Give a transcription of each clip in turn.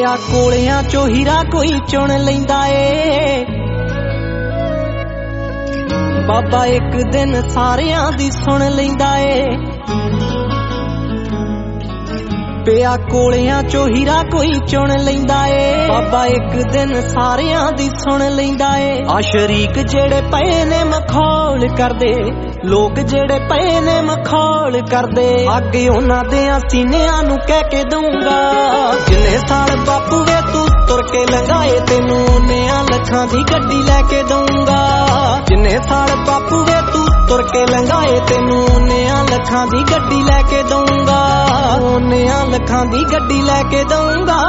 ਪਿਆ ਕੋਲਿਆਂ ਚੋਂ ਹੀਰਾ ਕੋਈ ਚੁਣ ਲੈਂਦਾ ਏ। ਬਾਬਾ ਇੱਕ ਦਿਨ ਸਾਰਿਆਂ ਦੀ ਸੁਣ ਲੈਂਦਾ ਏ। ਪਿਆ ਕੋਲਿਆਂ ਚੋਂ ਹੀਰਾ ਕੋਈ ਚੁਣ ਲੈਂਦਾ ਏ। ਬਾਬਾ ਇੱਕ ਦਿਨ ਸਾਰਿਆਂ ਦੀ ਸੁਣ ਲੈਂਦਾ ਏ। ਆ ਸ਼ਰੀਕ ਜਿਹੜੇ ਪਏ ਨੇ ਮਖੌਲ ਕਰਦੇ, ਲੋਕ ਜਿਹੜੇ ਪਏ ਨੇ ਮਖੌਲ ਕਰਦੇ, ਅੱਗੇ ਉਹਨਾਂ ਦੇ ਸੀਨਿਆਂ ਨੂੰ ਕਹਿ ਕੇ ਦਊਂਗਾ। ਜਿੰਨੇ ਸਾਲ ਬਾਪੂ ਵੇ ਤੂੰ ਤੁਰ ਕੇ ਲੰਘਾਏ, ਤੈਨੂੰ ਉਹਨਿਆਂ ਲੱਖਾਂ ਦੀ ਗੱਡੀ ਲੈ ਕੇ ਦਊਂਗਾ। ਜਿੰਨੇ ਸਾਲ ਬਾਪੂ ਵੇ ਤੂੰ ਤੁਰ ਕੇ ਲੰਘਾਏ, ਤੈਨੂੰ ਉਹਨਿਆਂ ਲੱਖਾਂ ਦੀ ਗੱਡੀ ਲੈ ਕੇ ਦਊਂਗਾ। ਉਹਨਿਆਂ ਲੱਖਾਂ ਦੀ ਗੱਡੀ ਲੈ ਕੇ ਦਊਂਗਾ।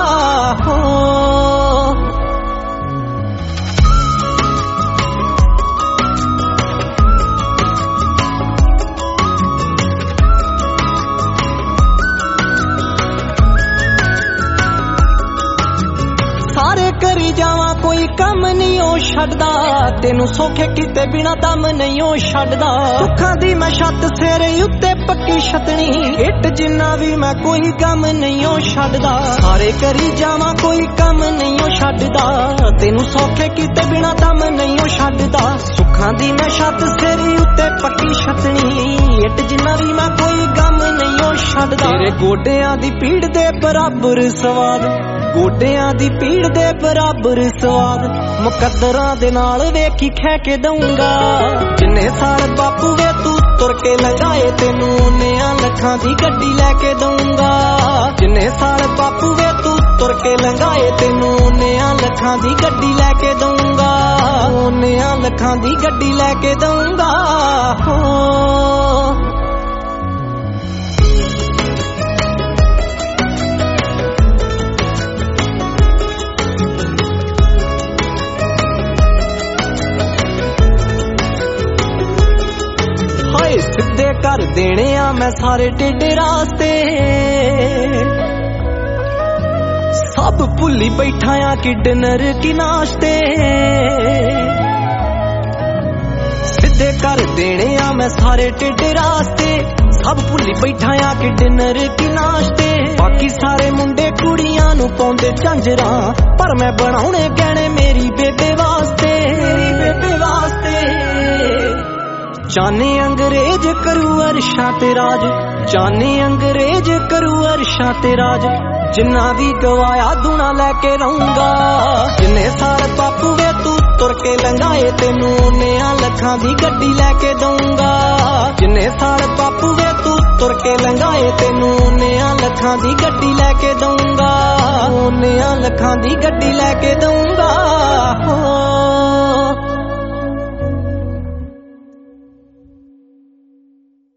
ਸਾਰੇ ਕਰੀ ਜਾਵਾਂ ਕੋਈ ਕੰਮ ਨਹੀਂ ਉਹ ਛੱਡਦਾ, ਤੈਨੂੰ ਸੌਖੇ ਕੀਤੇ ਬਿਨਾ ਦਮ ਨਹੀਂ ਉਹ ਛੱਡਦਾ। ਸੁੱਖਾਂ ਦੀ ਮੈਂ ਛੱਤ ਸਿਰੇ ਉੱਤੇ ਪੱਕੀ ਛਤਣੀ, ਇੱਟ ਜਿੰਨਾ ਵੀ ਮੈਂ ਕੋਈ ਕੰਮ ਨਹੀਂ ਉਹ ਛੱਡਦਾ। ਸਾਰੇ ਕਰੀ ਜਾਵਾਂ ਕੋਈ ਕੰਮ ਨਹੀਂ ਉਹ ਛੱਡਦਾ, ਤੈਨੂੰ ਸੌਖੇ ਕੀਤੇ ਬਿਨਾ ਦਮ ਨਹੀਂ ਉਹ ਛੱਡਦਾ। ਸੁੱਖਾਂ ਦੀ ਮੈਂ ਛੱਤ ਸਿਰੇ ਉੱਤੇ ਪੱਕੀ ਛਤਣੀ, ਇੱਟ ਜਿੰਨਾ ਵੀ ਮੈਂ ਕੋਈ ਕੰਮ ਨਹੀਂ ਉਹ ਛੱਡਦਾ। ਤੇਰੇ ਗੋਡਿਆਂ ਦੀ ਪੀੜ ਦੇ ਬਰਾਬਰ ਸਵਾਦ, ਗੋਡਿਆਂ ਦੀ ਪੀੜ ਦੇ ਬਰਾਬਰ ਸਵਾਦ, ਮੁਕੱਦਰਾਂ ਦੇ ਨਾਲ ਵੇਖੀ ਖੈ ਕੇ ਦਊਂਗਾ। ਜਿੰਨੇ ਸਾਲ ਬਾਪੂ ਵੇ ਤੂੰ ਤੁਰ ਕੇ ਲੰਘਾਏ, ਤੈਨੂੰ ਉਹਨਿਆਂ ਲੱਖਾਂ ਦੀ ਗੱਡੀ ਲੈ ਕੇ ਦਊਂਗਾ। ਜਿੰਨੇ ਸਾਲ ਬਾਪੂ ਵੇ ਤੂੰ ਤੁਰ ਕੇ ਲੰਘਾਏ, ਤੈਨੂੰ ਉਹਨਿਆਂ ਲੱਖਾਂ ਦੀ ਗੱਡੀ ਲੈ ਕੇ ਦਊਂਗਾ। ਉਹਨਿਆਂ ਲੱਖਾਂ ਦੀ ਗੱਡੀ ਲੈ ਕੇ ਦਊਂਗਾ। ਸਿੱਧੇ ਕਰ ਦੇਣੇ ਆ ਮੈਂ ਸਾਰੇ ਟੇਢੇ ਰਾਸਤੇ, ਸਭ ਭੁੱਲੀ ਬੈਠਾ ਆ ਕਿ ਡਿਨਰ ਕੀ ਨਾਸ਼ਤੇ। ਸਿੱਧੇ ਕਰ ਦੇਣੇ ਆ ਮੈਂ ਸਾਰੇ ਟੇਢੇ ਰਾਸਤੇ, ਸਭ ਭੁੱਲੀ ਬੈਠਾ ਆ ਕਿ ਡਿਨਰ ਕੀ ਨਾਸ਼ਤੇ। ਬਾਕੀ ਸਾਰੇ ਮੁੰਡੇ ਕੁੜੀਆਂ ਨੂੰ ਪਾਉਂਦੇ ਝਾਂਜਰਾਂ, ਪਰ ਮੈਂ ਬਣਾਉਣੇ ਗਹਿਣੇ ਮੇਰੀ ਬੇਬੇ ਵਾਸਤੇ, ਮੇਰੀ ਬੇਬੇ ਵਾਸਤੇ। ਜਾਨੇ ਅੰਗਰੇਜ਼ ਕਰੂ ਅਰਸ਼ਾਂ ਤੇ ਰਾਜ, ਜਾਨੇ ਅੰਗਰੇਜ਼ ਕਰੂ ਅਰਸ਼ਾਂ ਤੇ ਰਾਜ, ਜਿੰਨਾ ਵੀ ਗਵਾਇਆ ਦੂਣਾ ਲੈ ਕੇ ਰਹੂੰਗਾ। ਜਿੰਨੇ ਸਾਲ ਬਾਪੂ ਵੇ ਤੂੰ ਤੁਰ ਕੇ ਲੰਘਾਏ, ਤੈਨੂੰ ਉਹਨਿਆਂ ਲੱਖਾਂ ਦੀ ਗੱਡੀ ਲੈ ਕੇ ਦਊਂਗਾ। ਜਿੰਨੇ ਸਾਲ ਬਾਪੂ ਵੇ ਤੂੰ ਤੁਰ ਕੇ ਲੰਘਾਏ, ਤੈਨੂੰ ਉਹਨਿਆਂ ਲੱਖਾਂ ਦੀ ਗੱਡੀ ਲੈ ਕੇ ਦਊਂਗਾ। ਉਹਨਿਆਂ ਲੱਖਾਂ ਦੀ ਗੱਡੀ ਲੈ ਕੇ ਦਊਂਗਾ।